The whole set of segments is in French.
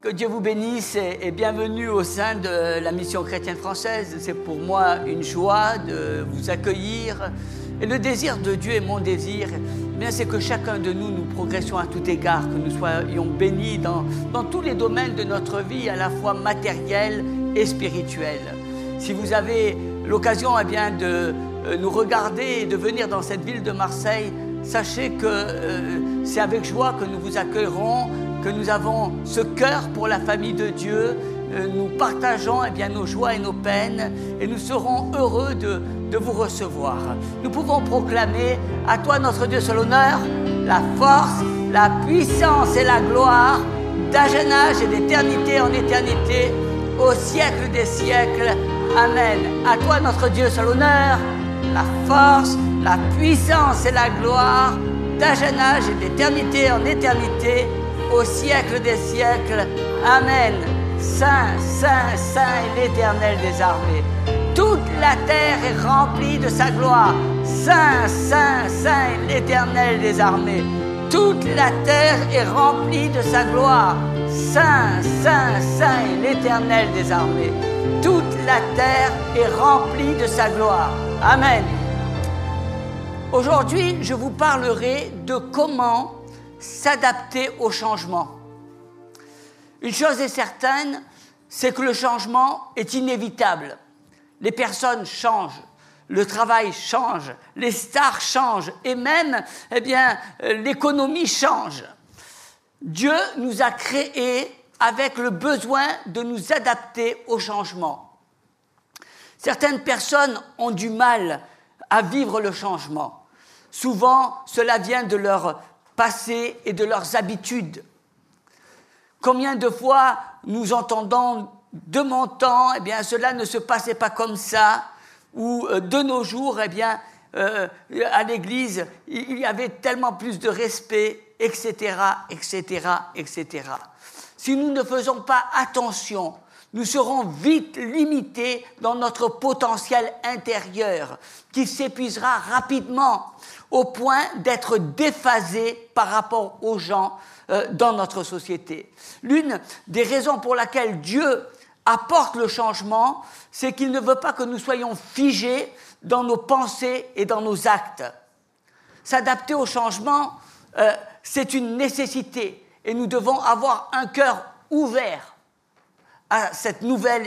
Que Dieu vous bénisse et bienvenue au sein de la mission chrétienne française. C'est pour moi une joie de vous accueillir. Et le désir de Dieu et mon désir, c'est que chacun de nous progressions à tout égard, que nous soyons bénis dans tous les domaines de notre vie, à la fois matérielle et spirituelle. Si vous avez l'occasion de nous regarder et de venir dans cette ville de Marseille, sachez que c'est avec joie que nous vous accueillerons, que nous avons ce cœur pour la famille de Dieu, nous partageons nos joies et nos peines et nous serons heureux de vous recevoir. Nous pouvons proclamer à toi notre Dieu soit l'honneur, la force, la puissance et la gloire d'âge en âge et d'éternité en éternité, au siècle des siècles. Amen. À toi notre Dieu soit l'honneur, la force, la puissance et la gloire d'âge en âge et d'éternité en éternité, au siècle des siècles. Amen. Saint, Saint, Saint est l'Éternel des armées. Toute la terre est remplie de sa gloire. Saint, Saint, Saint est l'Éternel des armées. Toute la terre est remplie de sa gloire. Saint, Saint, Saint est l'Éternel des armées. Toute la terre est remplie de sa gloire. Amen. Aujourd'hui, je vous parlerai de comment s'adapter au changement. Une chose est certaine, c'est que le changement est inévitable. Les personnes changent, le travail change, les stars changent et même l'économie change. Dieu nous a créés avec le besoin de nous adapter au changement. Certaines personnes ont du mal à vivre le changement. Souvent, cela vient de leur passé et de leurs habitudes. Combien de fois nous entendons de mon temps, cela ne se passait pas comme ça, ou de nos jours, à l'église, il y avait tellement plus de respect, etc., etc., etc. Si nous ne faisons pas attention, nous serons vite limités dans notre potentiel intérieur, qui s'épuisera rapidement, au point d'être déphasé par rapport aux gens dans notre société. L'une des raisons pour laquelle Dieu apporte le changement, c'est qu'il ne veut pas que nous soyons figés dans nos pensées et dans nos actes. S'adapter au changement, c'est une nécessité et nous devons avoir un cœur ouvert à cette nouvelle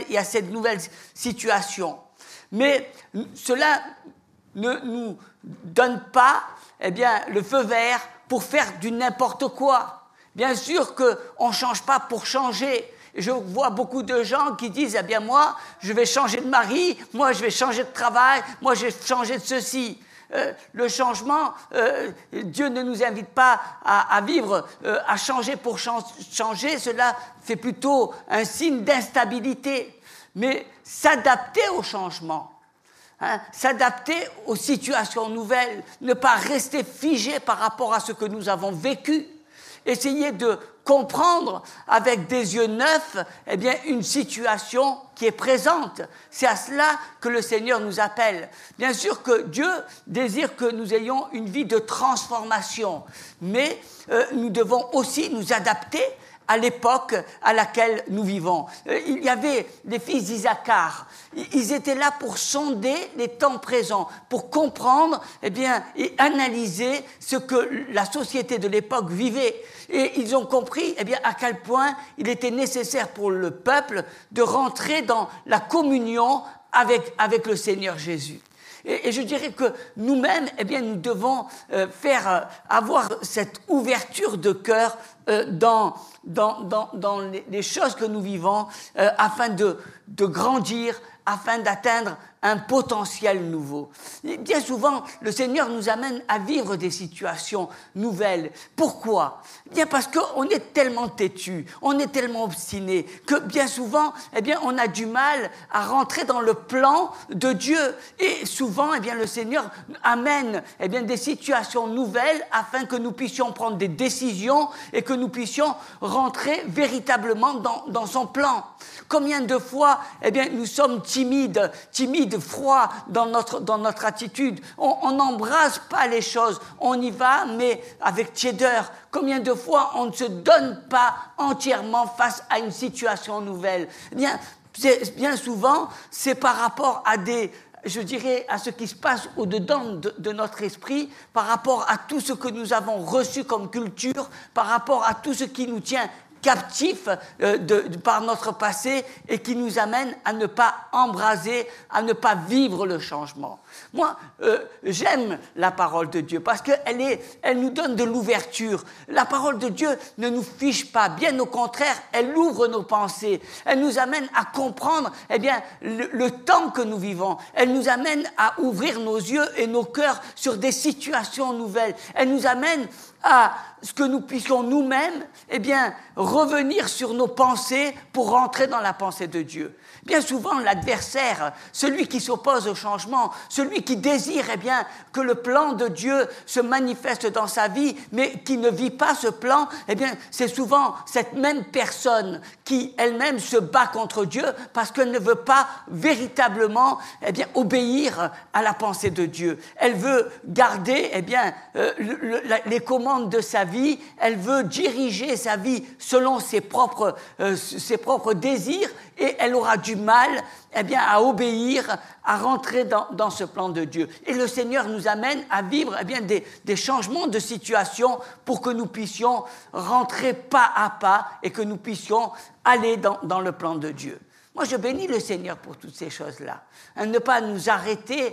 situation. Mais cela ne nous donne pas le feu vert pour faire du n'importe quoi. Bien sûr qu'on ne change pas pour changer. Je vois beaucoup de gens qui disent « moi, je vais changer de mari, moi, je vais changer de travail, moi, je vais changer de ceci ». Le changement, Dieu ne nous invite pas à vivre, à changer pour changer. Cela fait plutôt un signe d'instabilité. Mais s'adapter au changement, s'adapter aux situations nouvelles, ne pas rester figé par rapport à ce que nous avons vécu, essayer de comprendre avec des yeux neufs une situation qui est présente. C'est à cela que le Seigneur nous appelle. Bien sûr que Dieu désire que nous ayons une vie de transformation, mais nous devons aussi nous adapter à l'époque à laquelle nous vivons. Il y avait les fils d'Isaacar. Ils étaient là pour sonder les temps présents, pour comprendre et analyser ce que la société de l'époque vivait. Et ils ont compris à quel point il était nécessaire pour le peuple de rentrer dans la communion avec le Seigneur Jésus. Et je dirais que nous-mêmes, nous devons avoir cette ouverture de cœur dans les choses que nous vivons, afin de grandir, afin d'atteindre un potentiel nouveau. Et bien souvent, le Seigneur nous amène à vivre des situations nouvelles. Pourquoi ? Bien parce qu'on est tellement têtu, on est tellement obstiné, que bien souvent, on a du mal à rentrer dans le plan de Dieu. Et souvent, le Seigneur amène des situations nouvelles afin que nous puissions prendre des décisions et que nous puissions rentrer véritablement dans son plan. Combien de fois, nous sommes timides, froids dans notre attitude. On n'embrasse pas les choses, on y va, mais avec tiédeur. Combien de fois on ne se donne pas entièrement face à une situation nouvelle? Bien souvent, c'est par rapport à à ce qui se passe au-dedans de notre esprit, par rapport à tout ce que nous avons reçu comme culture, par rapport à tout ce qui nous tient captifs par notre passé et qui nous amène à ne pas embraser, à ne pas vivre le changement. Moi, j'aime la parole de Dieu parce qu'elle nous donne de l'ouverture. La parole de Dieu ne nous fiche pas, bien au contraire, elle ouvre nos pensées. Elle nous amène à comprendre le temps que nous vivons. Elle nous amène à ouvrir nos yeux et nos cœurs sur des situations nouvelles. Elle nous amène à ce que nous puissions nous-mêmes revenir sur nos pensées pour rentrer dans la pensée de Dieu. Bien souvent, l'adversaire, celui qui s'oppose au changement, celui qui désire que le plan de Dieu se manifeste dans sa vie, mais qui ne vit pas ce plan, c'est souvent cette même personne qui elle-même se bat contre Dieu parce qu'elle ne veut pas véritablement obéir à la pensée de Dieu. Elle veut garder les commandes de sa vie, elle veut diriger sa vie selon ses propres désirs, et elle aura du mal à obéir, à rentrer dans ce plan de Dieu. Et le Seigneur nous amène à vivre des changements de situation pour que nous puissions rentrer pas à pas et que nous puissions aller dans le plan de Dieu. Moi, je bénis le Seigneur pour toutes ces choses-là. Ne pas nous arrêter.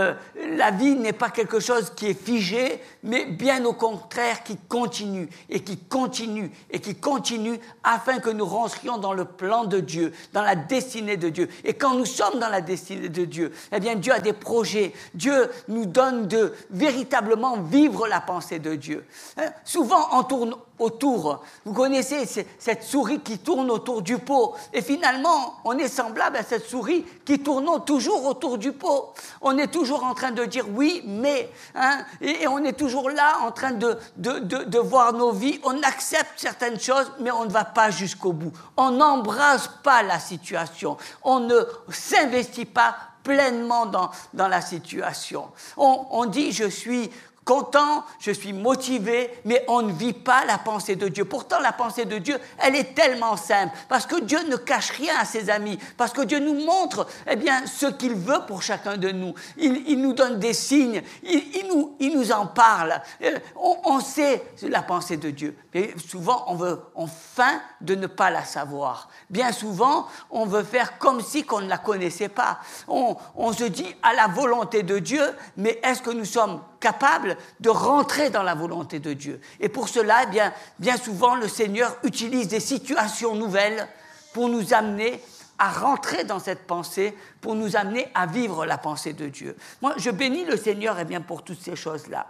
La vie n'est pas quelque chose qui est figé, mais bien au contraire qui continue et qui continue et qui continue afin que nous rentrions dans le plan de Dieu, dans la destinée de Dieu. Et quand nous sommes dans la destinée de Dieu, Dieu a des projets. Dieu nous donne de véritablement vivre la pensée de Dieu. Souvent, on tourne autour. Vous connaissez cette souris qui tourne autour du pot. Et finalement, on est semblable à cette souris qui tourne toujours autour du pot. On est toujours en train de dire oui, mais, et on est toujours là en train de voir nos vies. On accepte certaines choses, mais on ne va pas jusqu'au bout. On n'embrasse pas la situation. On ne s'investit pas pleinement dans la situation. On dit je suis content, je suis motivé, mais on ne vit pas la pensée de Dieu. Pourtant, la pensée de Dieu, elle est tellement simple, parce que Dieu ne cache rien à ses amis, parce que Dieu nous montre ce qu'il veut pour chacun de nous. Il nous donne des signes, il nous en parle. On sait la pensée de Dieu, mais souvent, on feint de ne pas la savoir. Bien souvent, on veut faire comme si qu'on ne la connaissait pas. On se dit à la volonté de Dieu, mais est-ce que nous sommes capables de rentrer dans la volonté de Dieu? Et pour cela, bien souvent, le Seigneur utilise des situations nouvelles pour nous amener à rentrer dans cette pensée, pour nous amener à vivre la pensée de Dieu. Moi, je bénis le Seigneur pour toutes ces choses-là.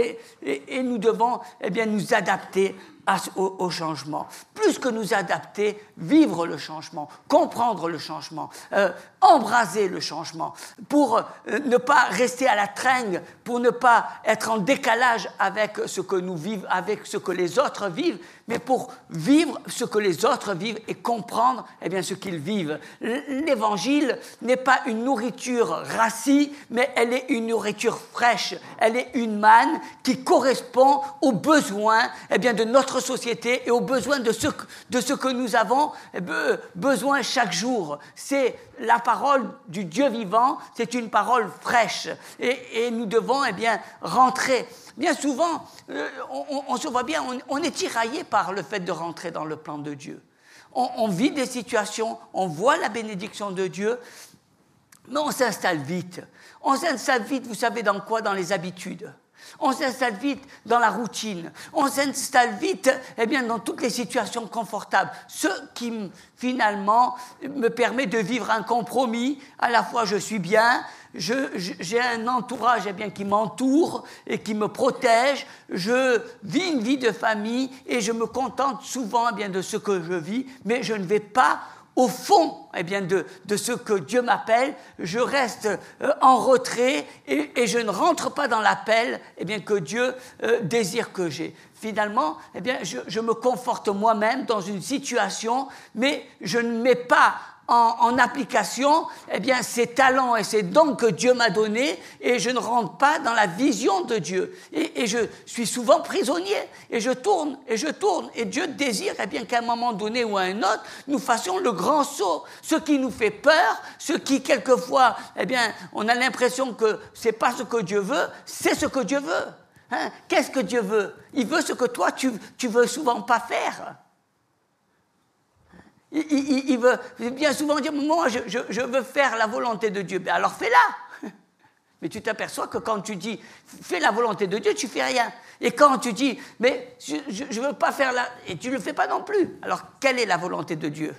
Et nous devons nous adapter au changement. Plus que nous adapter, vivre le changement, comprendre le changement, embraser le changement, pour ne pas rester à la traîne, pour ne pas être en décalage avec ce que nous vivons, avec ce que les autres vivent, mais pour vivre ce que les autres vivent et comprendre ce qu'ils vivent. L'évangile n'est pas une nourriture rassie, mais elle est une nourriture fraîche. Elle est une manne qui correspond aux besoins de notre société et aux besoins de ce que nous avons besoin chaque jour. C'est la parole du Dieu vivant, c'est une parole fraîche. Et nous devons rentrer. Bien souvent, on se voit bien, on est tiraillé par le fait de rentrer dans le plan de Dieu. On vit des situations, on voit la bénédiction de Dieu, mais on s'installe vite. On s'installe vite, vous savez dans quoi? Dans les habitudes. On s'installe vite dans la routine. On s'installe vite dans toutes les situations confortables. Ce qui, finalement, me permet de vivre un compromis. À la fois, je suis bien, j'ai un entourage qui m'entoure et qui me protège. Je vis une vie de famille et je me contente souvent de ce que je vis, mais je ne vais pas au fond de ce que Dieu m'appelle, je reste en retrait et je ne rentre pas dans l'appel que Dieu désire que j'ai. Finalement, je me conforte moi-même dans une situation, mais je ne mets pas en application ces talents et ces dons que Dieu m'a donnés, et je ne rentre pas dans la vision de Dieu. Et je suis souvent prisonnier, et je tourne, et Dieu désire qu'à un moment donné ou à un autre, nous fassions le grand saut. Ce qui nous fait peur, ce qui quelquefois, on a l'impression que c'est pas ce que Dieu veut, c'est ce que Dieu veut. Qu'est-ce que Dieu veut? Il veut ce que toi, tu veux souvent pas faire. Il veut bien souvent dire, moi, je veux faire la volonté de Dieu. Ben alors fais-la. Mais tu t'aperçois que quand tu dis, fais la volonté de Dieu, tu fais rien. Et quand tu dis, mais je ne veux pas faire la... Et tu ne le fais pas non plus. Alors, quelle est la volonté de Dieu?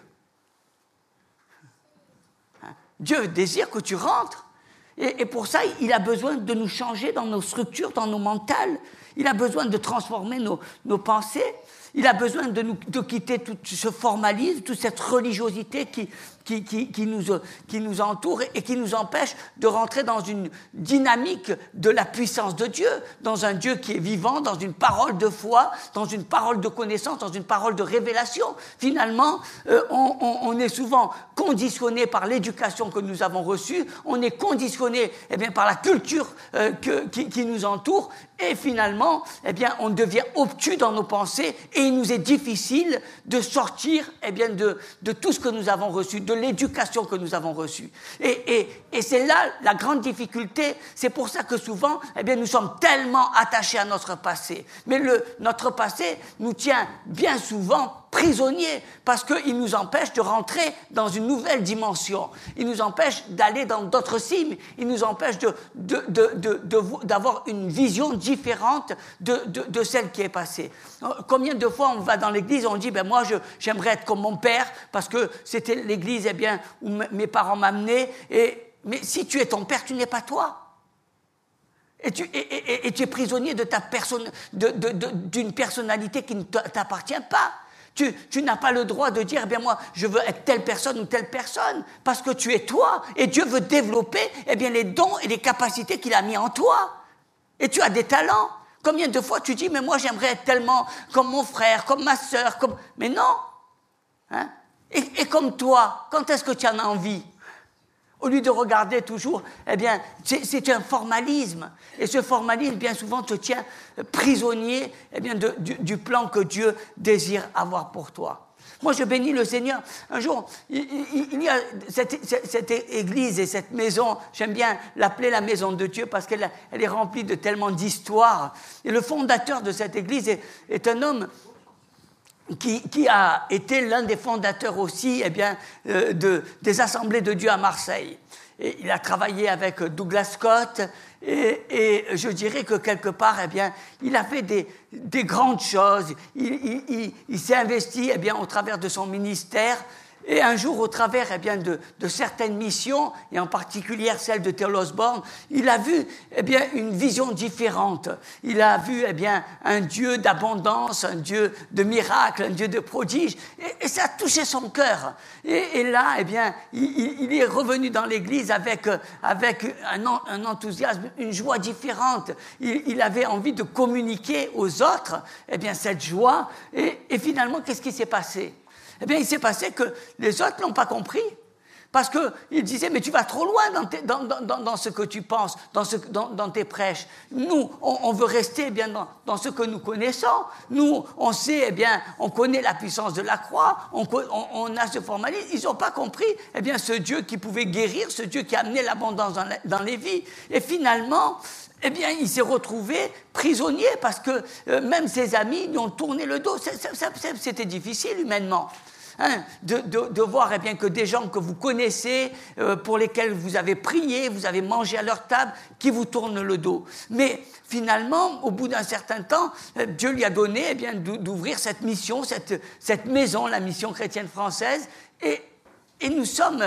Dieu désire que tu rentres. Et pour ça, il a besoin de nous changer dans nos structures, dans nos mentales. Il a besoin de transformer nos pensées. Il a besoin de quitter tout ce formalisme, toute cette religiosité qui nous entoure et qui nous empêche de rentrer dans une dynamique de la puissance de Dieu, dans un Dieu qui est vivant, dans une parole de foi, dans une parole de connaissance, dans une parole de révélation. Finalement, on est souvent conditionné par l'éducation que nous avons reçue, on est conditionné par la culture qui nous entoure, et finalement, on devient obtus dans nos pensées, et il nous est difficile de sortir de tout ce que nous avons reçu, de l'éducation que nous avons reçue. Et c'est là la grande difficulté. C'est pour ça que souvent, nous sommes tellement attachés à notre passé. Mais notre passé nous tient bien souvent prisonniers, parce qu'il nous empêche de rentrer dans une nouvelle dimension. Il nous empêche d'aller dans d'autres cimes. Il nous empêche d'avoir une vision différente de celle qui est passée. Combien de fois on va dans l'église, on dit, moi j'aimerais être comme mon père, parce que c'était l'église où mes parents m'amenaient. Mais si tu es ton père, tu n'es pas toi. Et tu es prisonnier de d'une personnalité qui ne t'appartient pas. Tu n'as pas le droit de dire, moi, je veux être telle personne ou telle personne, parce que tu es toi, et Dieu veut développer, les dons et les capacités qu'il a mis en toi. Et tu as des talents. Combien de fois tu dis, mais moi, j'aimerais être tellement comme mon frère, comme ma sœur, comme... Mais non. Et comme toi, quand est-ce que tu en as envie? Au lieu de regarder toujours, c'est un formalisme. Et ce formalisme, bien souvent, te tient prisonnier du plan que Dieu désire avoir pour toi. Moi, je bénis le Seigneur. Un jour, il y a cette église et cette maison, j'aime bien l'appeler la maison de Dieu parce qu'elle est remplie de tellement d'histoires. Et le fondateur de cette église est un homme qui a été l'un des fondateurs aussi des Assemblées de Dieu à Marseille. Et il a travaillé avec Douglas Scott et je dirais que quelque part, il a fait des grandes choses. Il s'est investi au travers de son ministère. Et un jour, au travers de certaines missions, et en particulier celle de Theo Osborne, il a vu une vision différente. Il a vu un Dieu d'abondance, un Dieu de miracles, un Dieu de prodiges, et ça a touché son cœur. Et là, il est revenu dans l'Église avec un enthousiasme, une joie différente. Il avait envie de communiquer aux autres cette joie. Et finalement, qu'est-ce qui s'est passé? Il s'est passé que les autres ne l'ont pas compris. Parce qu'ils disaient, mais tu vas trop loin dans ce que tu penses, dans tes prêches. Nous, on veut rester dans ce que nous connaissons. Nous, on sait, on connaît la puissance de la croix, on a ce formalisme. Ils n'ont pas compris, ce Dieu qui pouvait guérir, ce Dieu qui a amené l'abondance dans les vies. Et finalement, il s'est retrouvé prisonnier parce que même ses amis lui ont tourné le dos. C'était difficile humainement. De voir que des gens que vous connaissez, pour lesquels vous avez prié, vous avez mangé à leur table, qui vous tournent le dos. Mais finalement, au bout d'un certain temps, Dieu lui a donné d'ouvrir cette mission, cette maison, la mission chrétienne française, et Et nous sommes,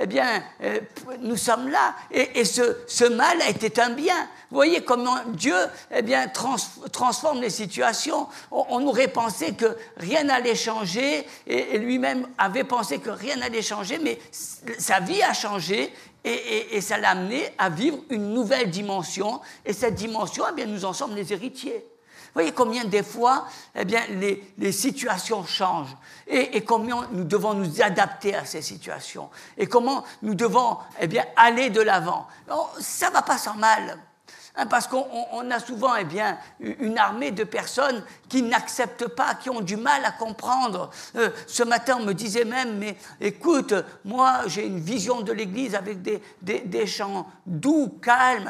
nous sommes là. Et ce mal a été un bien. Vous voyez comment Dieu, transforme les situations. On aurait pensé que rien n'allait changer, et lui-même avait pensé que rien n'allait changer, mais sa vie a changé. Et ça l'a amené à vivre une nouvelle dimension. Et cette dimension, nous en sommes les héritiers. Vous voyez combien des fois, les situations changent. Et combien nous devons nous adapter à ces situations. Et comment nous devons, aller de l'avant. Ça ne va pas sans mal. Parce qu'on a souvent une armée de personnes qui n'acceptent pas, qui ont du mal à comprendre. Ce matin, on me disait même, mais écoute, moi j'ai une vision de l'Église avec des chants doux, calmes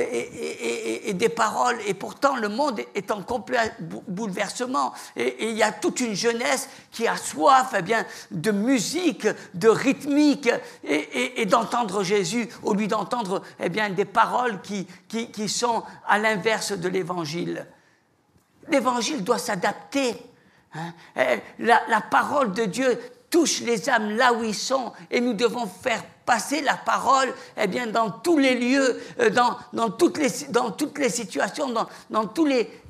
et des paroles, et pourtant le monde est en complet bouleversement. Et il y a toute une jeunesse qui a soif de musique, de rythmique, et d'entendre Jésus, au lieu d'entendre des paroles qui sont à l'inverse de l'Évangile. L'Évangile doit s'adapter. La parole de Dieu touche les âmes là où ils sont, et nous devons faire passer la parole dans tous les lieux, dans toutes les situations, dans tous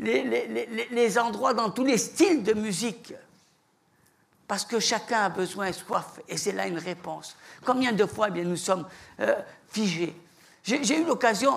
les endroits, dans tous les styles de musique. Parce que chacun a besoin et soif, et c'est là une réponse. Combien de fois nous sommes figés? J'ai eu l'occasion,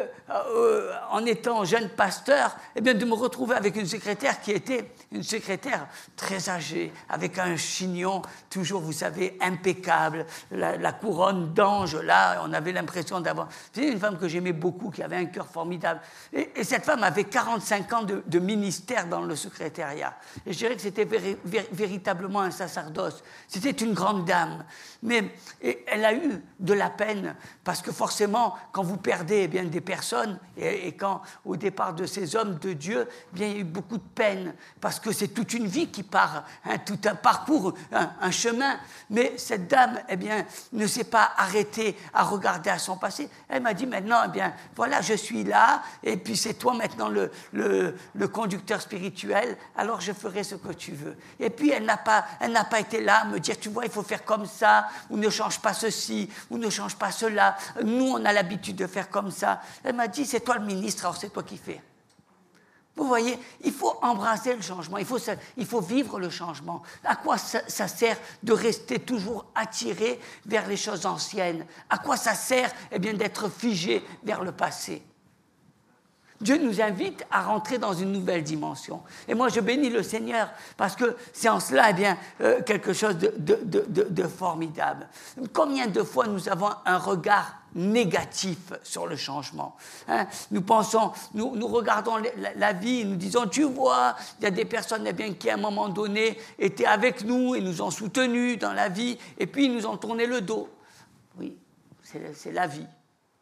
en étant jeune pasteur, de me retrouver avec une secrétaire qui était une secrétaire très âgée, avec un chignon toujours, vous savez, impeccable, la couronne d'ange, là, on avait l'impression d'avoir... C'était une femme que j'aimais beaucoup, qui avait un cœur formidable. Et cette femme avait 45 ans de ministère dans le secrétariat. Et je dirais que c'était véritablement un sacerdoce. C'était une grande dame. Mais elle a eu de la peine, parce que forcément, quand vous perdez des personnes, et quand au départ de ces hommes de Dieu, il y a eu beaucoup de peine, parce que c'est toute une vie qui part, tout un parcours, un chemin. Mais cette dame, ne s'est pas arrêtée à regarder à son passé. Elle m'a dit maintenant, voilà, je suis là, et puis c'est toi maintenant le conducteur spirituel, alors je ferai ce que tu veux. Et puis elle n'a pas été là à me dire, tu vois, il faut faire comme ça, ou ne change pas ceci, ou ne change pas cela. Nous, on a l'habitude de faire comme ça. Elle m'a dit, c'est toi le ministre, alors c'est toi qui fais. Vous voyez, il faut embrasser le changement, il faut vivre le changement. À quoi ça sert de rester toujours attiré vers les choses anciennes? À quoi ça sert d'être figé vers le passé? Dieu nous invite à rentrer dans une nouvelle dimension. Et moi, je bénis le Seigneur parce que c'est en cela quelque chose de formidable. Combien de fois nous avons un regard négatif sur le changement, Nous pensons, nous regardons la vie, nous disons, tu vois, il y a des personnes qui à un moment donné étaient avec nous et nous ont soutenus dans la vie, et puis ils nous ont tourné le dos. Oui, c'est la vie.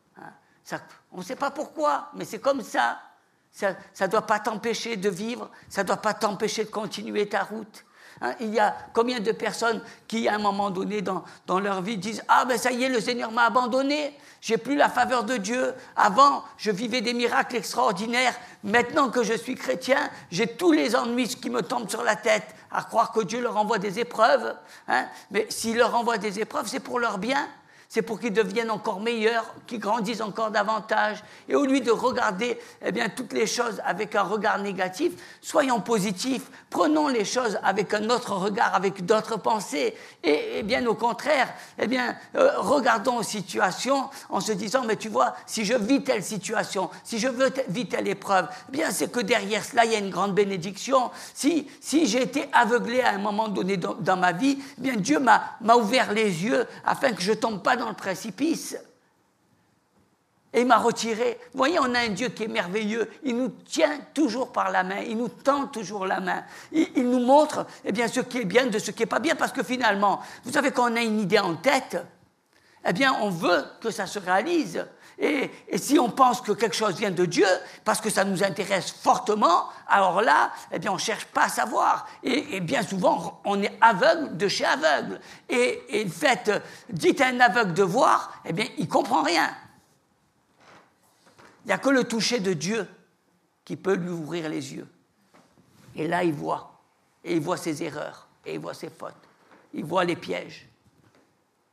On ne sait pas pourquoi, mais c'est comme ça. Ça ne doit pas t'empêcher de vivre, ça ne doit pas t'empêcher de continuer ta route. Il y a combien de personnes qui, à un moment donné dans leur vie, disent « Ah, ça y est, le Seigneur m'a abandonné, j'ai plus la faveur de Dieu. Avant, je vivais des miracles extraordinaires. Maintenant que je suis chrétien, j'ai tous les ennuis qui me tombent sur la tête. » À croire que Dieu leur envoie des épreuves. Mais s'il leur envoie des épreuves, c'est pour leur bien. C'est pour qu'ils deviennent encore meilleurs, qu'ils grandissent encore davantage. Et au lieu de regarder toutes les choses avec un regard négatif, soyons positifs, prenons les choses avec un autre regard, avec d'autres pensées. Et bien au contraire, regardons aux situations en se disant, mais tu vois, si je vis telle situation, si je vis telle épreuve, c'est que derrière cela, il y a une grande bénédiction. Si j'ai été aveuglé à un moment donné dans ma vie, Dieu m'a ouvert les yeux afin que je ne tombe pas dans le précipice. Et il m'a retiré. Vous voyez, on a un Dieu qui est merveilleux. Il nous tient toujours par la main. Il nous tend toujours la main. Il nous montre ce qui est bien de ce qui n'est pas bien. Parce que finalement, vous savez, quand on a une idée en tête, on veut que ça se réalise. Et si on pense que quelque chose vient de Dieu, parce que ça nous intéresse fortement, alors là, on ne cherche pas à savoir. Et bien souvent, on est aveugle de chez aveugle. Et le fait, dites à un aveugle de voir, il ne comprend rien. Il n'y a que le toucher de Dieu qui peut lui ouvrir les yeux. Et là, il voit. Et il voit ses erreurs. Et il voit ses fautes. Il voit les pièges.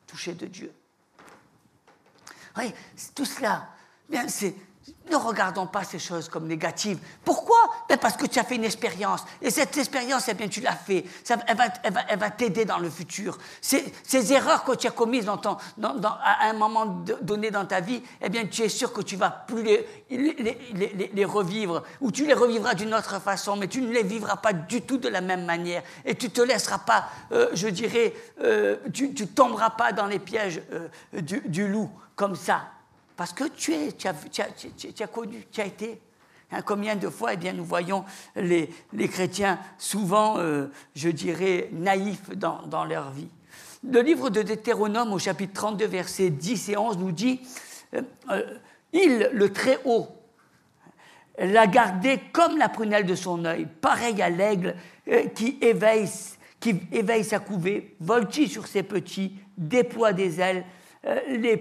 touché de Dieu. Oui, tout cela, bien, ne regardons pas ces choses comme négatives. Pourquoi? Ben parce que tu as fait une expérience. Et cette expérience, eh bien, tu l'as fait. Elle va t'aider dans le futur. Ces erreurs que tu as commises à un moment donné dans ta vie, eh bien, tu es sûr que tu ne vas plus les revivre. Ou tu les revivras d'une autre façon, mais tu ne les vivras pas du tout de la même manière. Et tu ne te laisseras pas, tu tomberas pas dans les pièges du loup comme ça. Parce que tu as connu, tu as été. Hein, combien de fois, eh bien, nous voyons les chrétiens souvent, naïfs dans leur vie. Le livre de Deutéronome, au chapitre 32, versets 10 et 11, nous dit il, le Très-Haut, l'a gardé comme la prunelle de son œil, pareil à l'aigle qui éveille sa couvée, voltige sur ses petits, déploie des ailes, les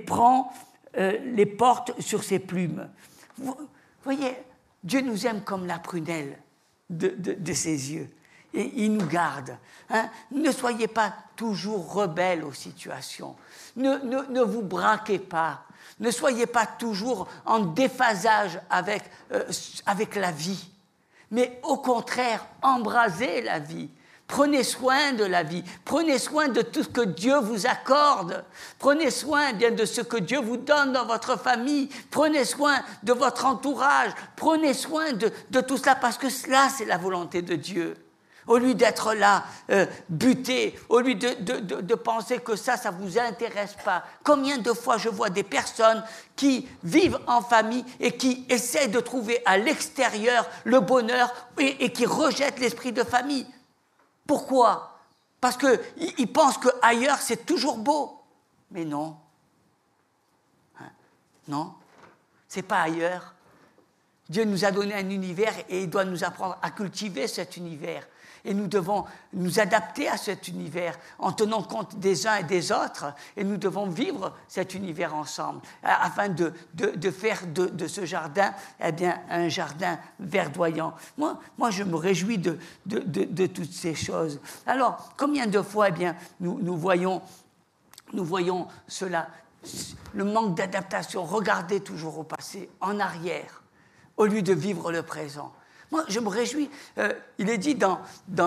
porte sur ses plumes. Vous voyez, Dieu nous aime comme la prunelle de ses yeux. Et il nous garde. Hein? Ne soyez pas toujours rebelles aux situations. Ne vous braquez pas. Ne soyez pas toujours en déphasage avec la vie. Mais au contraire, embrasez la vie. Prenez soin de la vie, prenez soin de tout ce que Dieu vous accorde, prenez soin bien de ce que Dieu vous donne dans votre famille, prenez soin de votre entourage, prenez soin de tout cela parce que cela c'est la volonté de Dieu. Au lieu d'être là, buté, au lieu de penser que ça ne vous intéresse pas. Combien de fois je vois des personnes qui vivent en famille et qui essaient de trouver à l'extérieur le bonheur et qui rejettent l'esprit de famille. Pourquoi? Parce qu'ils pensent qu'ailleurs, c'est toujours beau. Mais non. Hein? Non, ce n'est pas ailleurs. Dieu nous a donné un univers et il doit nous apprendre à cultiver cet univers. Et nous devons nous adapter à cet univers en tenant compte des uns et des autres. Et nous devons vivre cet univers ensemble afin de faire de ce jardin un jardin verdoyant. Moi, je me réjouis de toutes ces choses. Alors, combien de fois nous voyons cela, le manque d'adaptation, regarder toujours au passé, en arrière, au lieu de vivre le présent. Moi, je me réjouis. Il est dit dans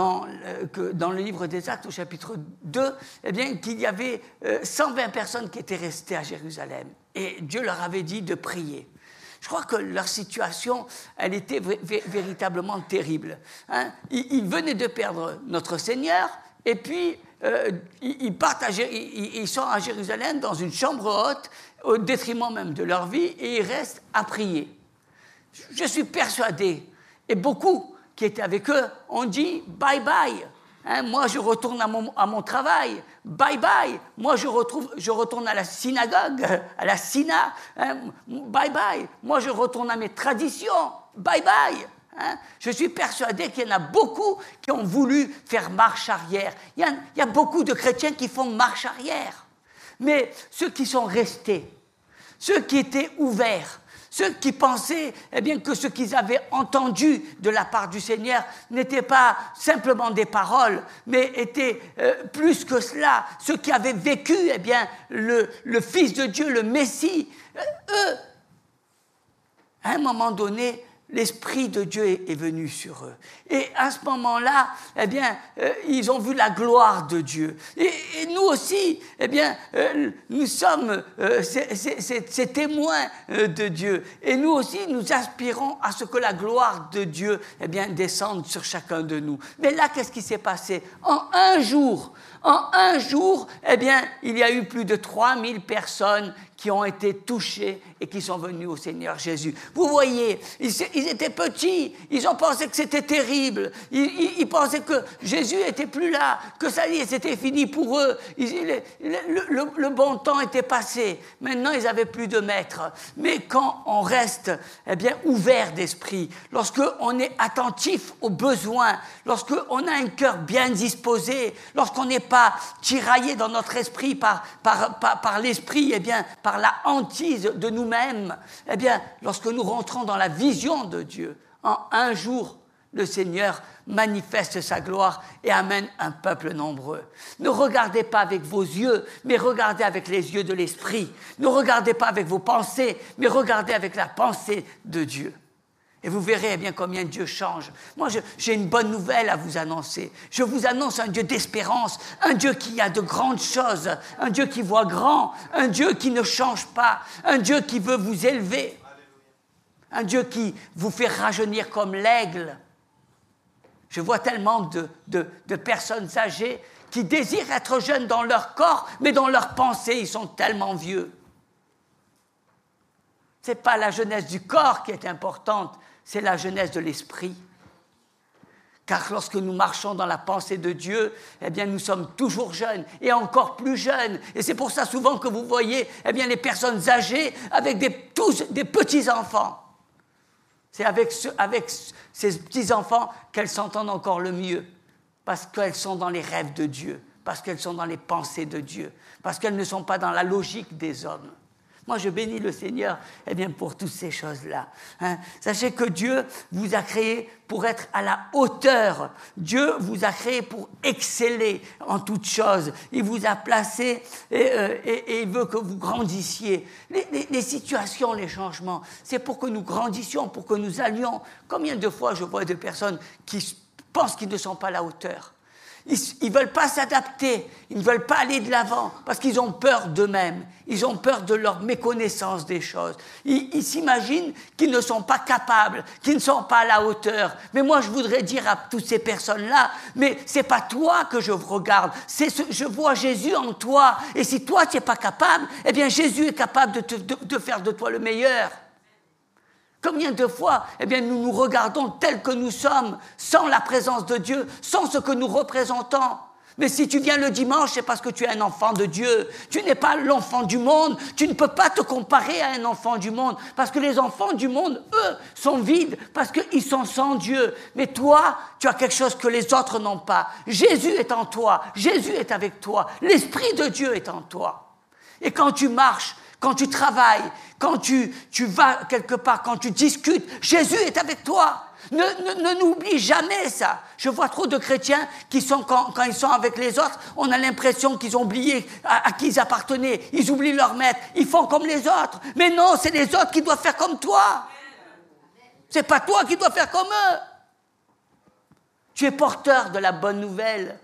le livre des Actes, au chapitre 2, qu'il y avait 120 personnes qui étaient restées à Jérusalem. Et Dieu leur avait dit de prier. Je crois que leur situation, elle était véritablement terrible. Hein? Ils venaient de perdre notre Seigneur, et puis ils sont à Jérusalem dans une chambre haute, au détriment même de leur vie, et ils restent à prier. Je suis persuadé. Et beaucoup qui étaient avec eux ont dit « bye bye hein, ». Moi, je retourne à mon travail. « Bye bye ». Moi, je retourne à la synagogue, à la syna. Hein, « Bye bye ». Moi, je retourne à mes traditions. « Bye bye ». Hein. Je suis persuadé qu'il y en a beaucoup qui ont voulu faire marche arrière. Il y a beaucoup de chrétiens qui font marche arrière. Mais ceux qui sont restés, ceux qui étaient ouverts, ceux qui pensaient que ce qu'ils avaient entendu de la part du Seigneur n'était pas simplement des paroles, mais était plus que cela. Ceux qui avaient vécu le Fils de Dieu, le Messie, eux, à un moment donné, l'Esprit de Dieu est venu sur eux. Et à ce moment-là, ils ont vu la gloire de Dieu. Et nous aussi, nous sommes ces témoins de Dieu. Et nous aussi, nous aspirons à ce que la gloire de Dieu descende sur chacun de nous. Mais là, qu'est-ce qui s'est passé? En un jour, il y a eu plus de 3000 personnes qui ont été touchés et qui sont venus au Seigneur Jésus. Vous voyez, ils étaient petits, ils ont pensé que c'était terrible, ils pensaient que Jésus n'était plus là, que ça y est, c'était fini pour eux, le bon temps était passé, maintenant ils n'avaient plus de maître. Mais quand on reste ouvert d'esprit, lorsqu'on est attentif aux besoins, lorsqu'on a un cœur bien disposé, lorsqu'on n'est pas tiraillé dans notre esprit par l'esprit, par la hantise de nous-mêmes, lorsque nous rentrons dans la vision de Dieu, en un jour, le Seigneur manifeste sa gloire et amène un peuple nombreux. Ne regardez pas avec vos yeux, mais regardez avec les yeux de l'Esprit. Ne regardez pas avec vos pensées, mais regardez avec la pensée de Dieu. Et vous verrez bien combien Dieu change. Moi, j'ai une bonne nouvelle à vous annoncer. Je vous annonce un Dieu d'espérance, un Dieu qui a de grandes choses, un Dieu qui voit grand, un Dieu qui ne change pas, un Dieu qui veut vous élever, un Dieu qui vous fait rajeunir comme l'aigle. Je vois tellement de personnes âgées qui désirent être jeunes dans leur corps, mais dans leurs pensées, ils sont tellement vieux. Ce n'est pas la jeunesse du corps qui est importante, c'est la jeunesse de l'esprit. Car lorsque nous marchons dans la pensée de Dieu, eh bien, nous sommes toujours jeunes et encore plus jeunes. Et c'est pour ça souvent que vous voyez eh bien, les personnes âgées avec tous des petits-enfants. C'est avec ces petits-enfants qu'elles s'entendent encore le mieux, parce qu'elles sont dans les rêves de Dieu, parce qu'elles sont dans les pensées de Dieu, parce qu'elles ne sont pas dans la logique des hommes. Moi, je bénis le Seigneur eh bien, pour toutes ces choses-là. Sachez que Dieu vous a créé pour être à la hauteur. Dieu vous a créé pour exceller en toutes choses. Il vous a placé et il veut que vous grandissiez. Les situations, les changements, c'est pour que nous grandissions, pour que nous allions. Combien de fois je vois des personnes qui pensent qu'ils ne sont pas à la hauteur? Ils ne veulent pas s'adapter, ils ne veulent pas aller de l'avant parce qu'ils ont peur d'eux-mêmes, ils ont peur de leur méconnaissance des choses. Ils s'imaginent qu'ils ne sont pas capables, qu'ils ne sont pas à la hauteur. Mais moi, je voudrais dire à toutes ces personnes-là, mais ce n'est pas toi que je regarde, je vois Jésus en toi. Et si toi, tu n'es pas capable, eh bien Jésus est capable de faire de toi le meilleur. Combien de fois, eh bien, nous nous regardons tels que nous sommes, sans la présence de Dieu, sans ce que nous représentons. Mais si tu viens le dimanche, c'est parce que tu es un enfant de Dieu. Tu n'es pas l'enfant du monde. Tu ne peux pas te comparer à un enfant du monde. Parce que les enfants du monde, eux, sont vides, parce qu'ils sont sans Dieu. Mais toi, tu as quelque chose que les autres n'ont pas. Jésus est en toi. Jésus est avec toi. L'Esprit de Dieu est en toi. Et quand tu marches, quand tu travailles, quand tu vas quelque part, quand tu discutes, Jésus est avec toi. Ne n'oublie jamais ça. Je vois trop de chrétiens qui sont, quand ils sont avec les autres, on a l'impression qu'ils ont oublié à qui ils appartenaient. Ils oublient leur maître. Ils font comme les autres. Mais non, c'est les autres qui doivent faire comme toi. C'est pas toi qui dois faire comme eux. Tu es porteur de la bonne nouvelle.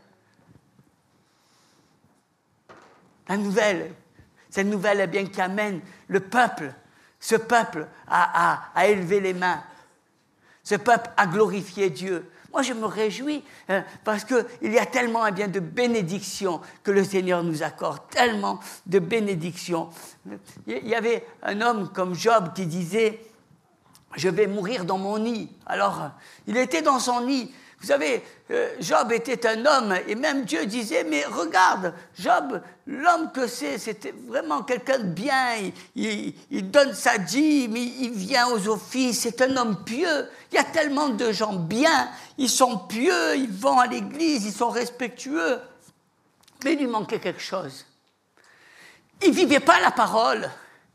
La nouvelle. Cette nouvelle est bien qui amène le peuple, ce peuple à élever les mains, ce peuple à glorifier Dieu. Moi, je me réjouis parce qu'il y a tellement eh bien, de bénédictions que le Seigneur nous accorde, tellement de bénédictions. Il y avait un homme comme Job qui disait « Je vais mourir dans mon nid ». Alors, il était dans son nid. Vous savez, Job était un homme, et même Dieu disait, mais regarde, Job, l'homme que c'était vraiment quelqu'un de bien, il donne sa dîme, il vient aux offices, c'est un homme pieux. Il y a tellement de gens bien, ils sont pieux, ils vont à l'église, ils sont respectueux. Mais il lui manquait quelque chose. Il ne vivait pas la parole.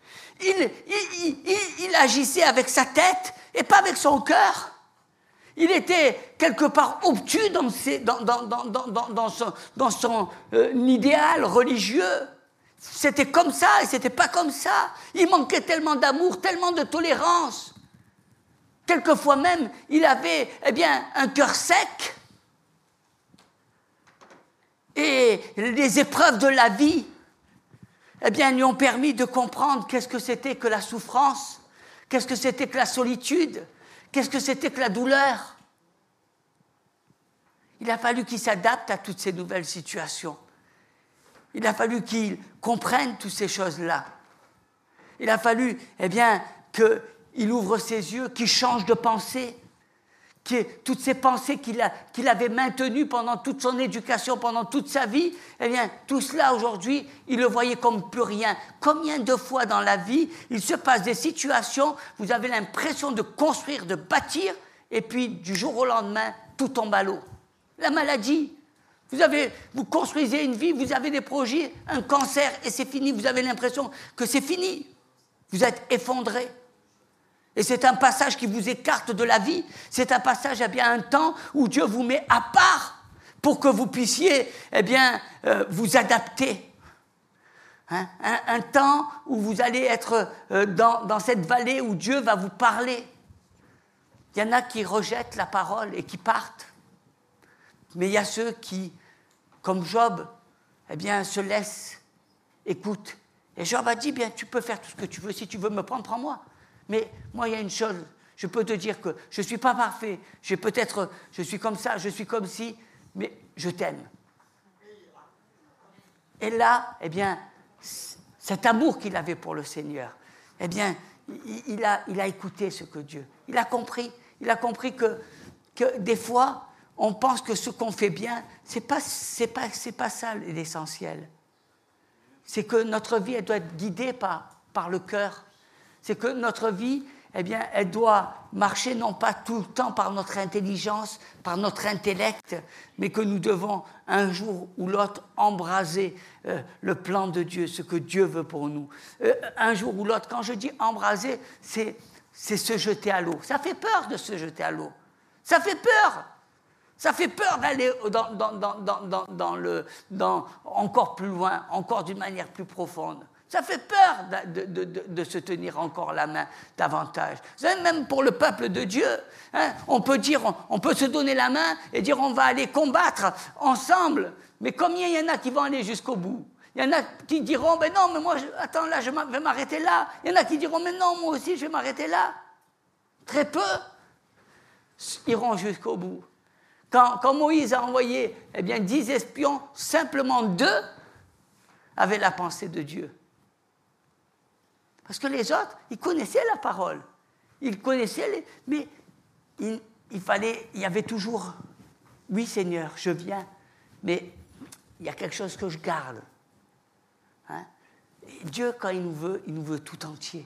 Il agissait avec sa tête et pas avec son cœur. Il était quelque part obtus dans son idéal religieux. C'était comme ça et c'était pas comme ça. Il manquait tellement d'amour, tellement de tolérance. Quelquefois même, il avait un cœur sec. Et les épreuves de la vie lui ont permis de comprendre qu'est-ce que c'était que la souffrance, qu'est-ce que c'était que la solitude, qu'est-ce que c'était que la douleur. Il a fallu qu'il s'adapte à toutes ces nouvelles situations. Il a fallu qu'il comprenne toutes ces choses-là. Il a fallu qu'il ouvre ses yeux, qu'il change de pensée, que toutes ces pensées qu'il avait maintenues pendant toute son éducation, pendant toute sa vie, tout cela aujourd'hui, il le voyait comme plus rien. Combien de fois dans la vie, il se passe des situations, vous avez l'impression de construire, de bâtir, et puis du jour au lendemain, tout tombe à l'eau. La maladie, vous construisez une vie, vous avez des projets, un cancer, et c'est fini, vous avez l'impression que c'est fini. Vous êtes effondré. Et c'est un passage qui vous écarte de la vie. C'est un passage, un temps où Dieu vous met à part pour que vous puissiez, vous adapter. Un temps où vous allez être dans cette vallée où Dieu va vous parler. Il y en a qui rejettent la parole et qui partent. Mais il y a ceux qui, comme Job, se laissent, écoutent. Et Job a dit, bien, tu peux faire tout ce que tu veux. Si tu veux me prendre, prends-moi. Mais moi, il y a une chose, je peux te dire que je ne suis pas parfait. Je suis comme ça, je suis comme ci, mais je t'aime. Et là, cet amour qu'il avait pour le Seigneur, il a écouté ce que Dieu. Il a compris que des fois, on pense que ce qu'on fait bien, c'est pas ça l'essentiel. C'est que notre vie, elle doit être guidée par le cœur. C'est que notre vie, elle doit marcher non pas tout le temps par notre intelligence, par notre intellect, mais que nous devons un jour ou l'autre embraser le plan de Dieu, ce que Dieu veut pour nous. Un jour ou l'autre, quand je dis embraser, c'est se jeter à l'eau. Ça fait peur de se jeter à l'eau. Ça fait peur. Ça fait peur d'aller dans encore plus loin, encore d'une manière plus profonde. Ça fait peur de se tenir encore la main davantage. Vous savez, même pour le peuple de Dieu, on peut se donner la main et dire on va aller combattre ensemble. Mais combien il y en a qui vont aller jusqu'au bout? Il y en a qui diront ben non, mais moi, attends, là, je vais m'arrêter là. Il y en a qui diront mais non, moi aussi, je vais m'arrêter là. Très peu iront jusqu'au bout. Quand Moïse a envoyé 10 espions, simplement 2 avaient la pensée de Dieu. Parce que les autres, ils connaissaient la parole. Ils connaissaient, mais il y avait toujours, oui Seigneur, je viens, mais il y a quelque chose que je garde. Et Dieu, quand il nous veut tout entier.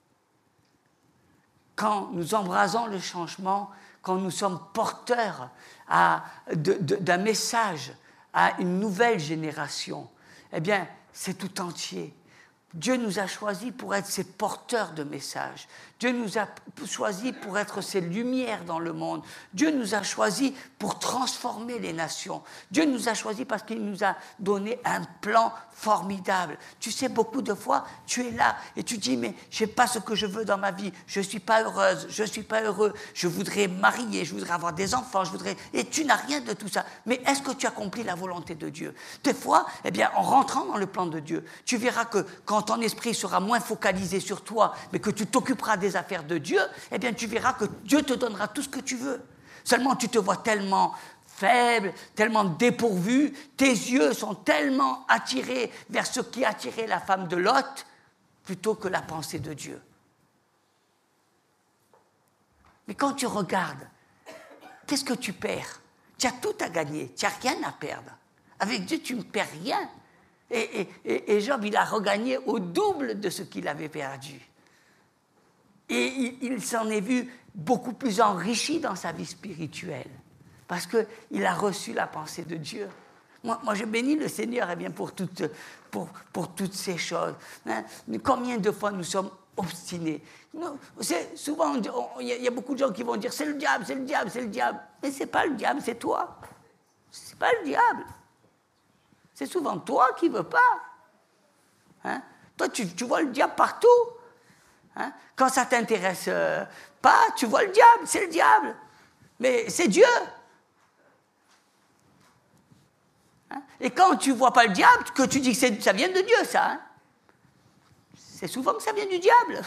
Quand nous embrasons le changement, quand nous sommes porteurs d'un message à une nouvelle génération, c'est tout entier. Dieu nous a choisis pour être ses porteurs de messages. Dieu nous a choisis pour être ses lumières dans le monde. Dieu nous a choisis pour transformer les nations. Dieu nous a choisis parce qu'il nous a donné un plan formidable. Tu sais, beaucoup de fois, tu es là et tu dis, mais je n'ai pas ce que je veux dans ma vie. Je ne suis pas heureuse, je ne suis pas heureux. Je voudrais marier, je voudrais avoir des enfants, et tu n'as rien de tout ça. Mais est-ce que tu accomplis la volonté de Dieu? Des fois, en rentrant dans le plan de Dieu, tu verras que quand ton esprit sera moins focalisé sur toi, mais que tu t'occuperas des affaires de Dieu, tu verras que Dieu te donnera tout ce que tu veux. Seulement, tu te vois tellement faible, tellement dépourvu, tes yeux sont tellement attirés vers ce qui attirait la femme de Lot, plutôt que la pensée de Dieu. Mais quand tu regardes, qu'est-ce que tu perds? Tu as tout à gagner, tu n'as rien à perdre. Avec Dieu, tu ne perds rien. Et Job, il a regagné au double de ce qu'il avait perdu. Et il s'en est vu beaucoup plus enrichi dans sa vie spirituelle, parce qu'il a reçu la pensée de Dieu. Moi je bénis le Seigneur pour toutes ces choses. Mais combien de fois nous sommes obstinés? Souvent, il y a beaucoup de gens qui vont dire c'est le diable, c'est le diable, c'est le diable. Mais ce n'est pas le diable, c'est toi. Ce n'est pas le diable. C'est souvent toi qui ne veux pas. Toi, tu vois le diable partout. Quand ça ne t'intéresse pas, tu vois le diable, c'est le diable. Mais c'est Dieu. Et quand tu ne vois pas le diable, que tu dis que ça vient de Dieu, ça, c'est souvent que ça vient du diable.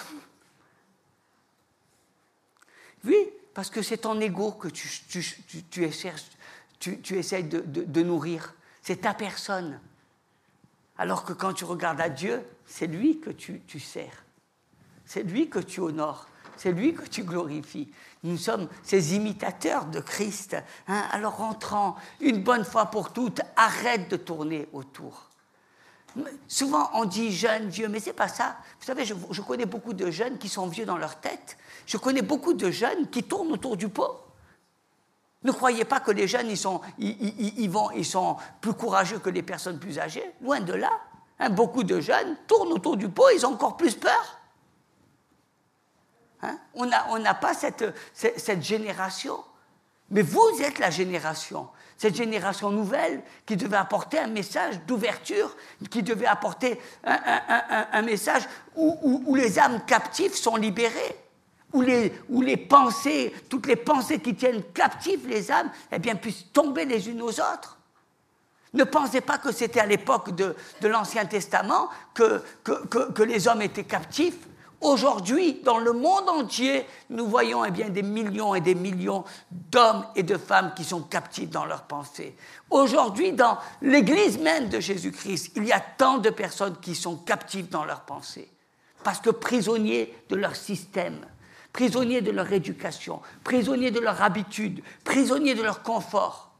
Oui, parce que c'est ton ego que tu essaies de nourrir. C'est ta personne. Alors que quand tu regardes à Dieu, c'est lui que tu sers. C'est lui que tu honores. C'est lui que tu glorifies. Nous sommes ces imitateurs de Christ. Alors rentrons une bonne fois pour toutes, arrête de tourner autour. Souvent on dit jeune, vieux, mais c'est pas ça. Vous savez, je connais beaucoup de jeunes qui sont vieux dans leur tête. Je connais beaucoup de jeunes qui tournent autour du pot. Ne croyez pas que les jeunes, ils sont plus courageux que les personnes plus âgées. Loin de là. Beaucoup de jeunes tournent autour du pot, ils ont encore plus peur. Hein? On n'a pas cette génération. Mais vous êtes la génération. Cette génération nouvelle qui devait apporter un message d'ouverture, qui devait apporter un message où les âmes captives sont libérées, où les pensées, toutes les pensées qui tiennent captives les âmes, eh bien, puissent tomber les unes aux autres. Ne pensez pas que c'était à l'époque de l'Ancien Testament que les hommes étaient captifs. Aujourd'hui, dans le monde entier, nous voyons eh bien, des millions et des millions d'hommes et de femmes qui sont captifs dans leurs pensées. Aujourd'hui, dans l'Église même de Jésus-Christ, il y a tant de personnes qui sont captives dans leurs pensées, parce que prisonniers de leur système, prisonniers de leur éducation, prisonniers de leur habitude, prisonniers de leur confort.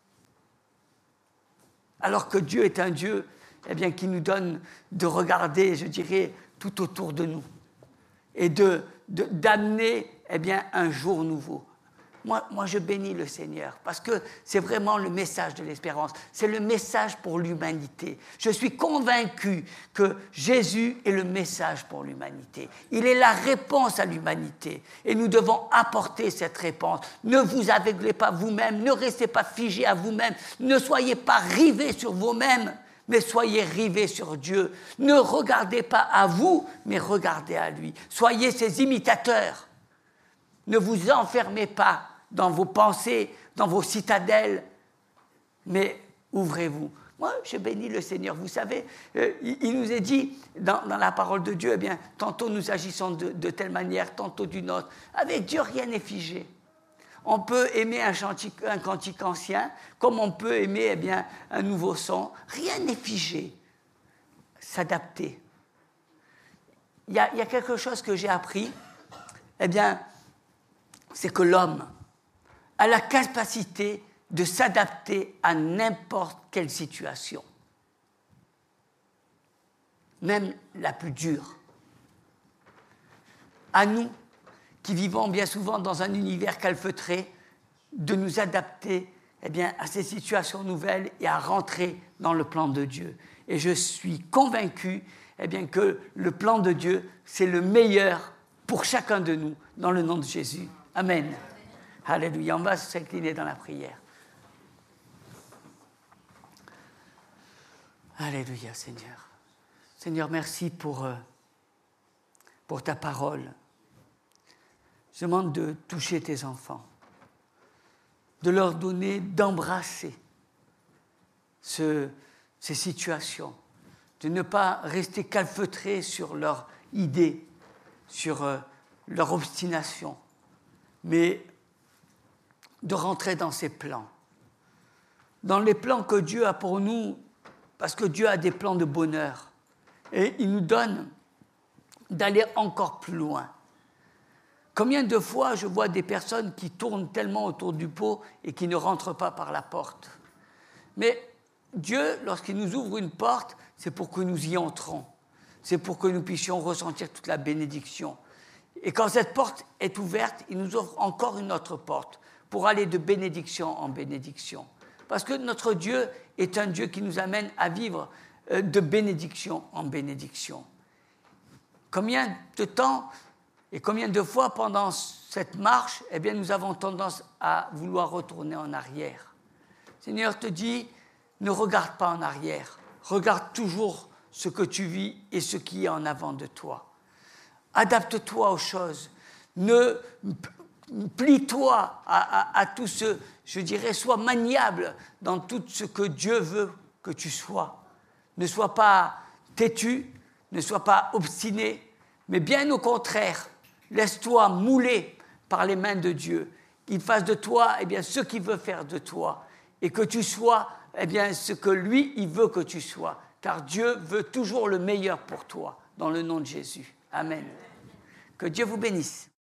Alors que Dieu est un Dieu eh bien, qui nous donne de regarder, je dirais, tout autour de nous et d'amener eh bien, un jour nouveau. Moi, je bénis le Seigneur parce que c'est vraiment le message de l'espérance. C'est le message pour l'humanité. Je suis convaincu que Jésus est le message pour l'humanité. Il est la réponse à l'humanité et nous devons apporter cette réponse. Ne vous aveuglez pas vous-même, ne restez pas figés à vous-même, ne soyez pas rivés sur vous-même, mais soyez rivés sur Dieu. Ne regardez pas à vous, mais regardez à lui. Soyez ses imitateurs. Ne vous enfermez pas dans vos pensées, dans vos citadelles, mais ouvrez-vous. Moi, je bénis le Seigneur. Vous savez, il nous est dit dans la parole de Dieu, eh bien, tantôt nous agissons de telle manière, tantôt d'une autre. Avec Dieu, rien n'est figé. On peut aimer un cantique ancien, comme on peut aimer eh bien, un nouveau son. Rien n'est figé. S'adapter. Il y a quelque chose que j'ai appris, eh bien, c'est que l'homme a la capacité de s'adapter à n'importe quelle situation, même la plus dure. À nous, qui vivons bien souvent dans un univers calfeutré, de nous adapter eh bien, à ces situations nouvelles et à rentrer dans le plan de Dieu. Et je suis convaincu eh bien, que le plan de Dieu, c'est le meilleur pour chacun de nous, dans le nom de Jésus. Amen. Alléluia. On va s'incliner dans la prière. Alléluia, Seigneur. Seigneur, merci pour ta parole. Je demande de toucher tes enfants, de leur donner, d'embrasser ces situations, de ne pas rester calfeutrés sur leur idée, sur leur obstination, mais de rentrer dans ses plans, dans les plans que Dieu a pour nous, parce que Dieu a des plans de bonheur, et il nous donne d'aller encore plus loin. Combien de fois je vois des personnes qui tournent tellement autour du pot et qui ne rentrent pas par la porte. Mais Dieu, lorsqu'il nous ouvre une porte, c'est pour que nous y entrons. C'est pour que nous puissions ressentir toute la bénédiction. Et quand cette porte est ouverte, il nous ouvre encore une autre porte pour aller de bénédiction en bénédiction. Parce que notre Dieu est un Dieu qui nous amène à vivre de bénédiction en bénédiction. Combien de temps et combien de fois pendant cette marche, eh bien, nous avons tendance à vouloir retourner en arrière. Le Seigneur te dit, ne regarde pas en arrière, regarde toujours ce que tu vis et ce qui est en avant de toi. Adapte-toi aux choses, plie-toi à tout ce, je dirais, sois maniable dans tout ce que Dieu veut que tu sois. Ne sois pas têtu, ne sois pas obstiné, mais bien au contraire, laisse-toi mouler par les mains de Dieu, qu'il fasse de toi eh bien, ce qu'il veut faire de toi, et que tu sois eh bien, ce que lui, il veut que tu sois, car Dieu veut toujours le meilleur pour toi, dans le nom de Jésus. Amen. Que Dieu vous bénisse.